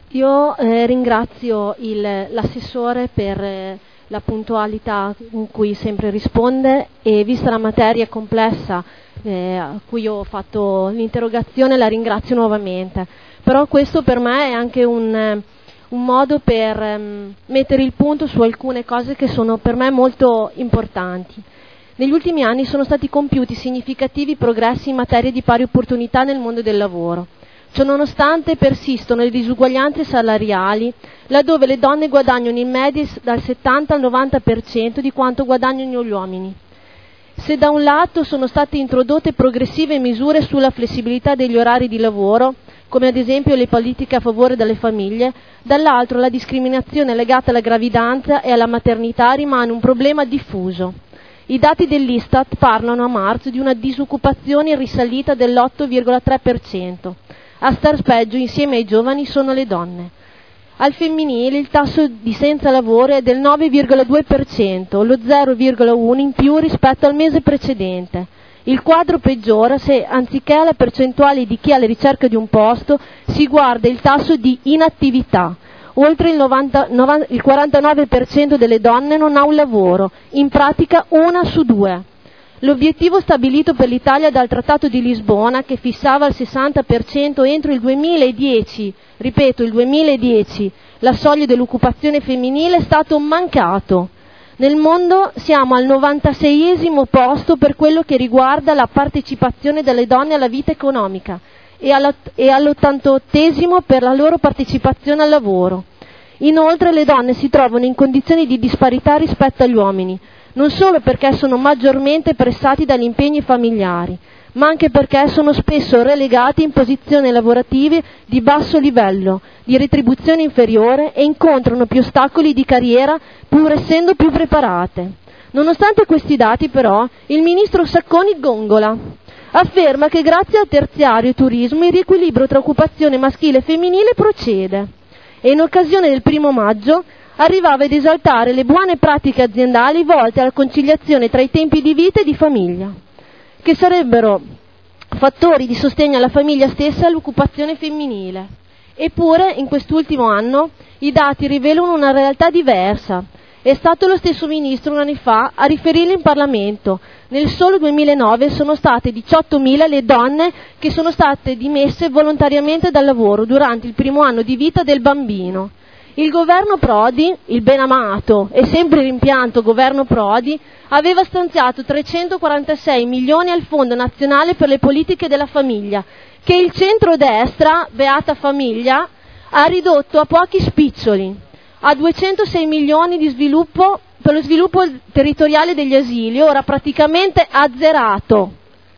Io ringrazio l'assessore per la puntualità con cui sempre risponde e vista la materia complessa a cui ho fatto l'interrogazione la ringrazio nuovamente. Però questo per me è anche un modo per mettere il punto su alcune cose che sono per me molto importanti. Negli ultimi anni sono stati compiuti significativi progressi in materia di pari opportunità nel mondo del lavoro. Ciononostante persistono le disuguaglianze salariali, laddove le donne guadagnano in media dal 70 al 90% di quanto guadagnano gli uomini. Se da un lato sono state introdotte progressive misure sulla flessibilità degli orari di lavoro, come ad esempio le politiche a favore delle famiglie, dall'altro la discriminazione legata alla gravidanza e alla maternità rimane un problema diffuso. I dati dell'Istat parlano a marzo di una disoccupazione in risalita dell'8,3%. A star peggio insieme ai giovani sono le donne. Al femminile il tasso di senza lavoro è del 9,2%, lo 0,1 in più rispetto al mese precedente. Il quadro peggiora se, anziché alla percentuale di chi è alla ricerca di un posto, si guarda il tasso di inattività. Oltre il 49% delle donne non ha un lavoro, in pratica 1 su 2. L'obiettivo stabilito per l'Italia dal Trattato di Lisbona, che fissava il 60% entro il 2010, ripeto il 2010, la soglia dell'occupazione femminile, è stato mancato. Nel mondo siamo al 96esimo posto per quello che riguarda la partecipazione delle donne alla vita economica e all'88esimo per la loro partecipazione al lavoro. Inoltre le donne si trovano in condizioni di disparità rispetto agli uomini, non solo perché sono maggiormente pressati dagli impegni familiari, ma anche perché sono spesso relegati in posizioni lavorative di basso livello, di retribuzione inferiore e incontrano più ostacoli di carriera pur essendo più preparate. Nonostante questi dati però, il ministro Sacconi gongola. Afferma che grazie al terziario e turismo il riequilibrio tra occupazione maschile e femminile procede e in occasione del 1° maggio arrivava ad esaltare le buone pratiche aziendali volte alla conciliazione tra i tempi di vita e di famiglia, che sarebbero fattori di sostegno alla famiglia stessa e all'occupazione femminile. Eppure, in quest'ultimo anno, i dati rivelano una realtà diversa. È stato lo stesso ministro un anno fa a riferire in Parlamento. Nel solo 2009 sono state 18.000 le donne che sono state dimesse volontariamente dal lavoro durante il 1° anno di vita del bambino. Il governo Prodi, il ben amato e sempre rimpianto governo Prodi, aveva stanziato 346 milioni al Fondo Nazionale per le Politiche della Famiglia, che il centrodestra, beata famiglia, ha ridotto a pochi spiccioli, a 206 milioni di sviluppo per lo sviluppo territoriale degli asili, ora praticamente azzerato.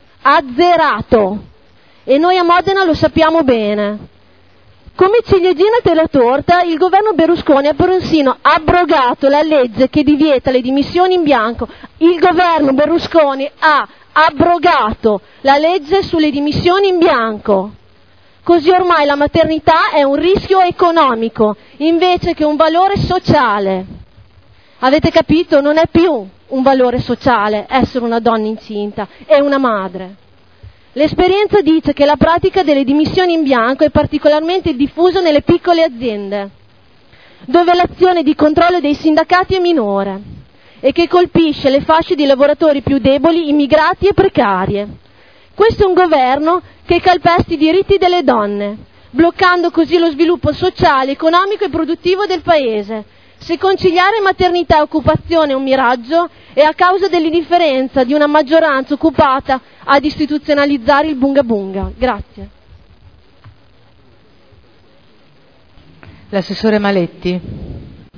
E noi a Modena lo sappiamo bene. Come ciliegina della torta, il governo Berlusconi ha persino abrogato la legge che divieta le dimissioni in bianco. Il governo Berlusconi ha abrogato la legge sulle dimissioni in bianco. Così ormai la maternità è un rischio economico invece che un valore sociale. Avete capito? Non è più un valore sociale essere una donna incinta, è una madre. L'esperienza dice che la pratica delle dimissioni in bianco è particolarmente diffusa nelle piccole aziende, dove l'azione di controllo dei sindacati è minore e che colpisce le fasce di lavoratori più deboli, immigrati e precarie. Questo è un governo che calpesta i diritti delle donne, bloccando così lo sviluppo sociale, economico e produttivo del Paese. Se conciliare maternità e occupazione è un miraggio, è a causa dell'indifferenza di una maggioranza occupata ad istituzionalizzare il bunga bunga. Grazie. L'assessore Maletti.